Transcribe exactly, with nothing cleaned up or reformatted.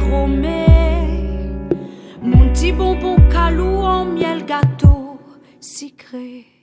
aromé, mon petit bonbon calou en miel gâteau sucré.